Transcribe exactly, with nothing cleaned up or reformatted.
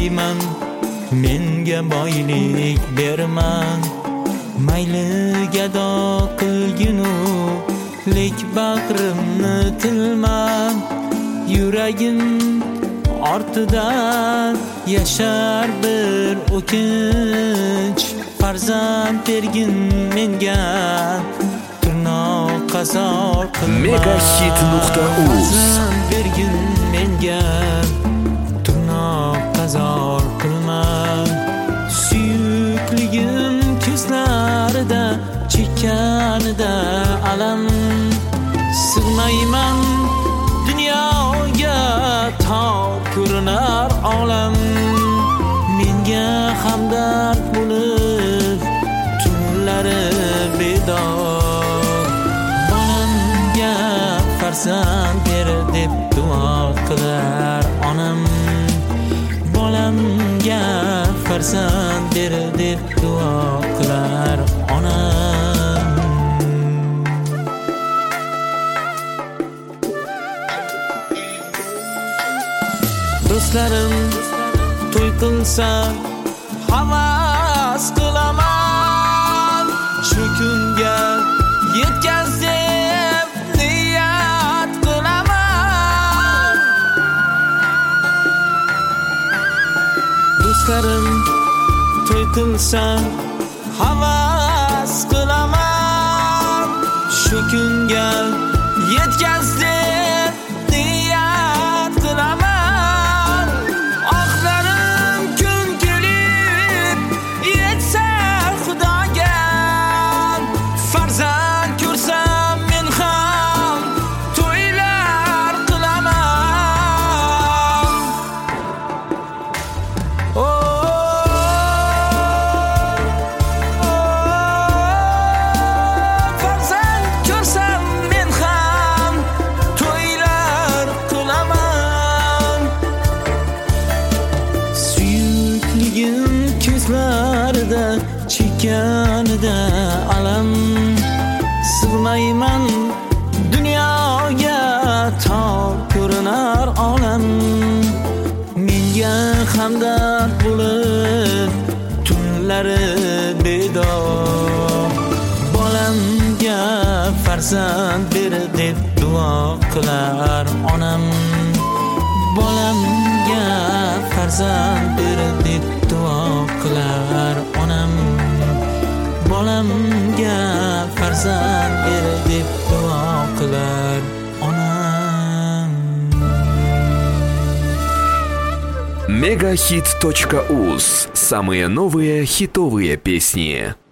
so'rayman, menga boylik berma. Mayli gado qilginu, lek bag'rimni tilma. Yuragim ortidan yashar bir o'kinch. Farzand bergin menga, turnoq qazor qilma. Megahit nuqta uz. Farzand bergin menga, turnoq qazor qilma. Suyukligim ko'zlarida, chekkanida alam. Sig'mayman dunyoga, to ko'rinar olam. Menga hamdard bo'lib, tunlari bedor. Bolamga farzand ber deb duo qilar onam. Bolamga farzand ber deb duo qilar onam. Do'stlarim to'y qilsa havas qilaman. Shu kunga yetkaz deb niyat qilaman. Do'stlarim to'y qilsa havas qilaman. Shu kunga yetkaz deb niyat qilaman. Ko'zlarida, chekkanida alam. Sig'mayman dunyoga, to ko'rinar olam. Menga hamdard bo'lib, tunlari bedor. Bolamga farzand ber deb duo qilar onam. Bolamga farzand ber deb duo qilar onam. Bolamga farzand ber deb duo qilar onam. Megahit точка уз. Самые новые хитовые песни.